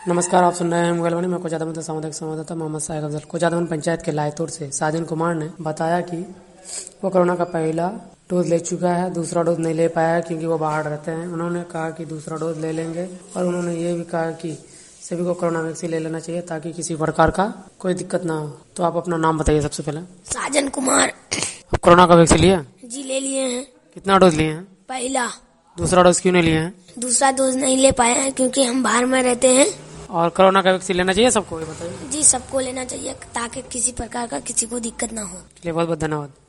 नमस्कार, आप सुन रहे हैं मुगलवानी में कोजादमन सामुदायिक संवाददाता मोहम्मद साहिब अफजल। कोजादमन पंचायत के लायतोड़ से साजन कुमार ने बताया कि वो कोरोना का पहला डोज ले चुका है, दूसरा डोज नहीं ले पाया है क्योंकि वो बाहर रहते हैं। उन्होंने कहा कि दूसरा डोज ले लेंगे और उन्होंने ये भी कहा कि सभी को कोरोना वैक्सीन ले लेना चाहिए ताकि किसी प्रकार का कोई दिक्कत ना हो। तो आप अपना नाम बताइए सबसे पहले। साजन कुमार। आप कोरोना का वैक्सीन लिया? जी ले लिए हैं। कितना डोज लिए हैं? पहला। दूसरा डोज क्यों नहीं लिए हैं? दूसरा डोज नहीं ले पाए हैं क्योंकि हम बाहर में रहते हैं। और कोरोना का वैक्सीन लेना चाहिए सबको, ये बताइए। जी सबको लेना चाहिए ताकि किसी प्रकार का किसी को दिक्कत ना हो। चलिए, बहुत बहुत धन्यवाद।